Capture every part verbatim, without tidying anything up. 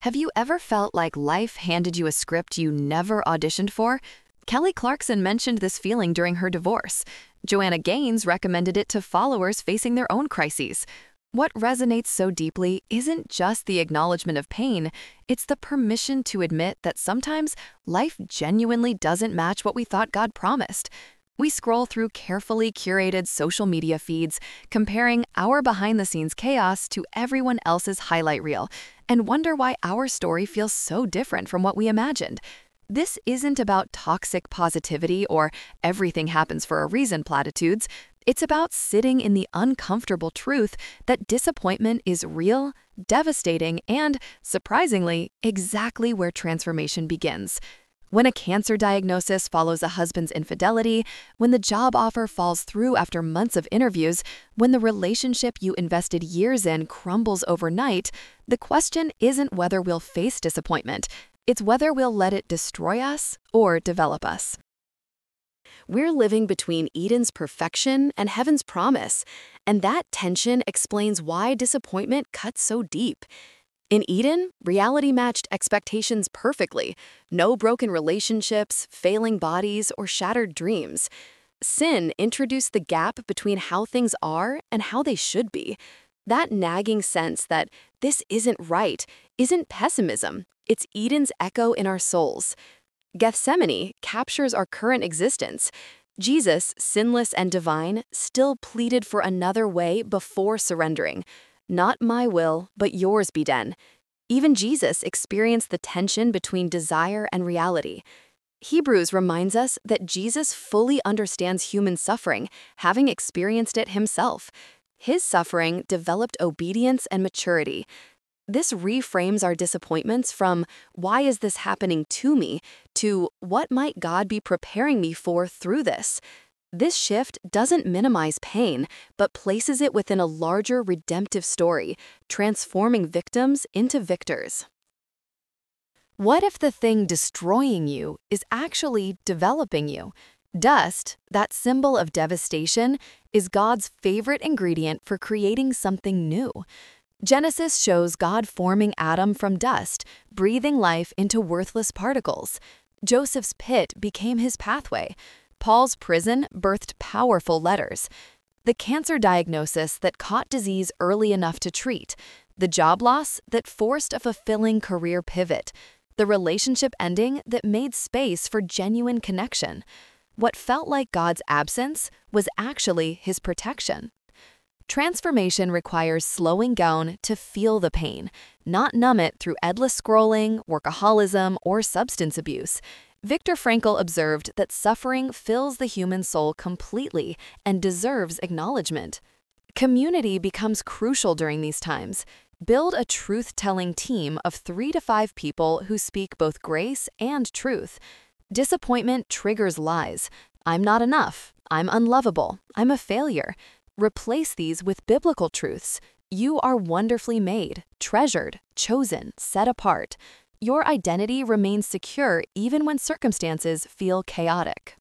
Have you ever felt like life handed you a script you never auditioned for? Kelly Clarkson mentioned this feeling during her divorce. Joanna Gaines recommended it to followers facing their own crises. What resonates so deeply isn't just the acknowledgement of pain, it's the permission to admit that sometimes life genuinely doesn't match what we thought God promised. We scroll through carefully curated social media feeds, comparing our behind-the-scenes chaos to everyone else's highlight reel, and wonder why our story feels so different from what we imagined. This isn't about toxic positivity or everything happens for a reason platitudes. It's about sitting in the uncomfortable truth that disappointment is real, devastating, and, surprisingly, exactly where transformation begins. When a cancer diagnosis follows a husband's infidelity, when the job offer falls through after months of interviews, when the relationship you invested years in crumbles overnight, the question isn't whether we'll face disappointment, it's whether we'll let it destroy us or develop us. We're living between Eden's perfection and heaven's promise, and that tension explains why disappointment cuts so deep. In Eden, reality matched expectations perfectly. No broken relationships, failing bodies, or shattered dreams. Sin introduced the gap between how things are and how they should be. That nagging sense that this isn't right isn't pessimism, it's Eden's echo in our souls. Gethsemane captures our current existence. Jesus, sinless and divine, still pleaded for another way before surrendering. Not my will, but yours be done. Even Jesus experienced the tension between desire and reality. Hebrews reminds us that Jesus fully understands human suffering, having experienced it himself. His suffering developed obedience and maturity. This reframes our disappointments from, "Why is this happening to me?" to, "What might God be preparing me for through this?" This shift doesn't minimize pain, but places it within a larger redemptive story, transforming victims into victors. What if the thing destroying you is actually developing you? Dust, that symbol of devastation, is God's favorite ingredient for creating something new. Genesis shows God forming Adam from dust, breathing life into worthless particles. Joseph's pit became his pathway. Paul's prison birthed powerful letters. The cancer diagnosis that caught disease early enough to treat. The job loss that forced a fulfilling career pivot. The relationship ending that made space for genuine connection. What felt like God's absence was actually his protection. Transformation requires slowing down to feel the pain, not numb it through endless scrolling, workaholism, or substance abuse. Viktor Frankl observed that suffering fills the human soul completely and deserves acknowledgement. Community becomes crucial during these times. Build a truth-telling team of three to five people who speak both grace and truth. Disappointment triggers lies. I'm not enough. I'm unlovable. I'm a failure. Replace these with biblical truths. You are wonderfully made, treasured, chosen, set apart. Your identity remains secure even when circumstances feel chaotic.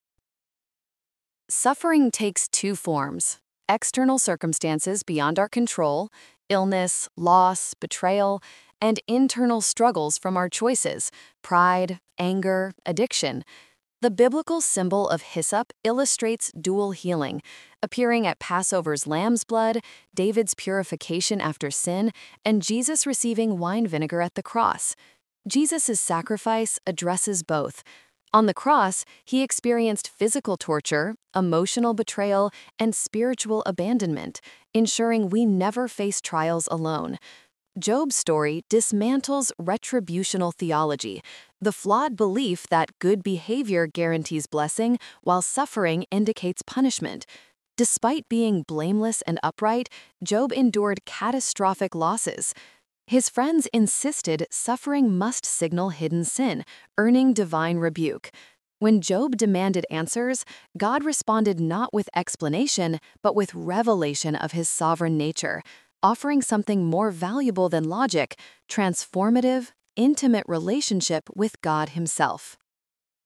Suffering takes two forms: external circumstances beyond our control, illness, loss, betrayal, and internal struggles from our choices, pride, anger, addiction. The biblical symbol of hyssop illustrates dual healing, appearing at Passover's lamb's blood, David's purification after sin, and Jesus receiving wine vinegar at the cross. Jesus' sacrifice addresses both. On the cross, he experienced physical torture, emotional betrayal, and spiritual abandonment, ensuring we never face trials alone. Job's story dismantles retributional theology, the flawed belief that good behavior guarantees blessing while suffering indicates punishment. Despite being blameless and upright, Job endured catastrophic losses. His friends insisted suffering must signal hidden sin, earning divine rebuke. When Job demanded answers, God responded not with explanation, but with revelation of his sovereign nature, offering something more valuable than logic: transformative, intimate relationship with God himself.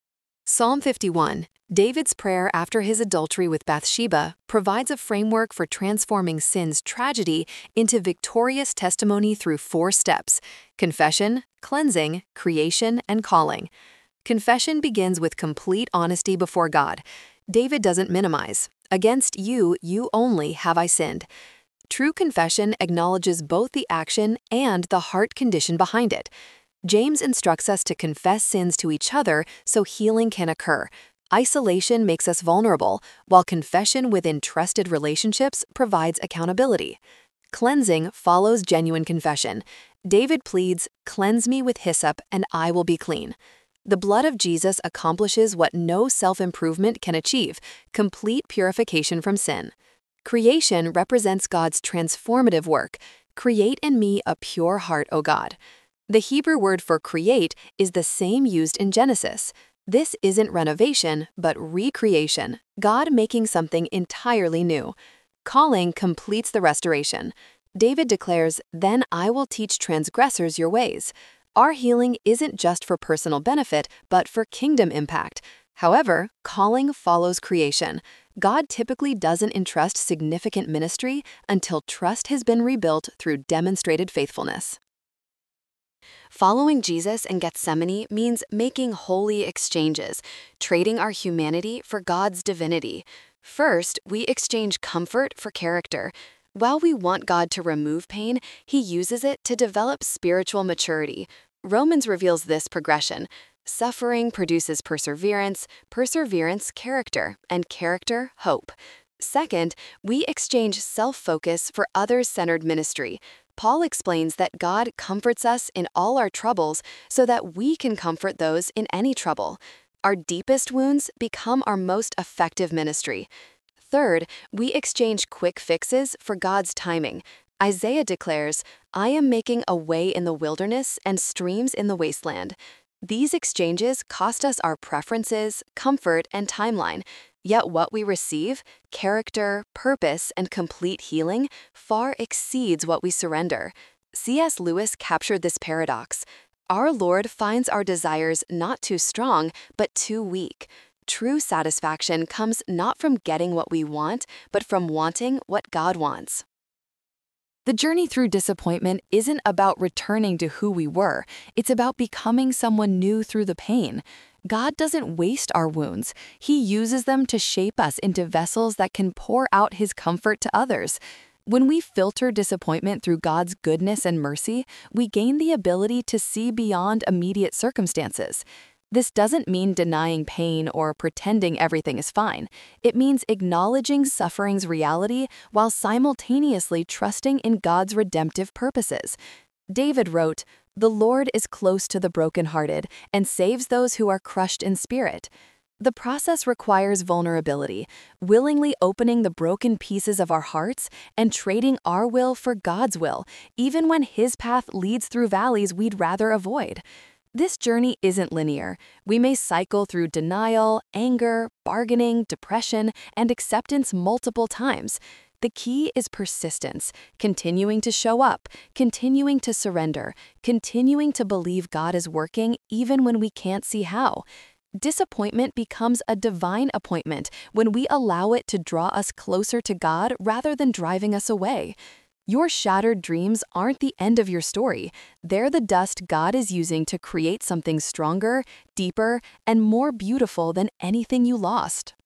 Psalm fifty-one, David's prayer after his adultery with Bathsheba, provides a framework for transforming sin's tragedy into victorious testimony through four steps: confession, cleansing, creation, and calling. Confession begins with complete honesty before God. David doesn't minimize. Against you, you only have I sinned. True confession acknowledges both the action and the heart condition behind it. James instructs us to confess sins to each other so healing can occur. Isolation makes us vulnerable, while confession within trusted relationships provides accountability. Cleansing follows genuine confession. David pleads, "Cleanse me with hyssop, and I will be clean." The blood of Jesus accomplishes what no self-improvement can achieve: complete purification from sin. Creation represents God's transformative work. Create in me a pure heart, O God. The Hebrew word for create is the same used in Genesis. This isn't renovation, but recreation, God making something entirely new. Calling completes the restoration. David declares, "Then I will teach transgressors your ways." Our healing isn't just for personal benefit, but for kingdom impact. However, calling follows creation. God typically doesn't entrust significant ministry until trust has been rebuilt through demonstrated faithfulness. Following Jesus in Gethsemane means making holy exchanges, trading our humanity for God's divinity. First, we exchange comfort for character. While we want God to remove pain, He uses it to develop spiritual maturity. Romans reveals this progression. Suffering produces perseverance, perseverance, character, and character, hope. Second, we exchange self-focus for others-centered ministry. Paul explains that God comforts us in all our troubles so that we can comfort those in any trouble. Our deepest wounds become our most effective ministry. Third, we exchange quick fixes for God's timing. Isaiah declares, "I am making a way in the wilderness and streams in the wasteland." These exchanges cost us our preferences, comfort, and timeline. Yet what we receive, character, purpose, and complete healing, far exceeds what we surrender. C S Lewis captured this paradox. Our Lord finds our desires not too strong, but too weak. True satisfaction comes not from getting what we want, but from wanting what God wants. The journey through disappointment isn't about returning to who we were. It's about becoming someone new through the pain. God doesn't waste our wounds. He uses them to shape us into vessels that can pour out His comfort to others. When we filter disappointment through God's goodness and mercy, we gain the ability to see beyond immediate circumstances. This doesn't mean denying pain or pretending everything is fine. It means acknowledging suffering's reality while simultaneously trusting in God's redemptive purposes. David wrote, "The Lord is close to the brokenhearted and saves those who are crushed in spirit." The process requires vulnerability, willingly opening the broken pieces of our hearts and trading our will for God's will, even when His path leads through valleys we'd rather avoid. This journey isn't linear. We may cycle through denial, anger, bargaining, depression, and acceptance multiple times. The key is persistence, continuing to show up, continuing to surrender, continuing to believe God is working even when we can't see how. Disappointment becomes a divine appointment when we allow it to draw us closer to God rather than driving us away. Your shattered dreams aren't the end of your story. They're the dust God is using to create something stronger, deeper, and more beautiful than anything you lost.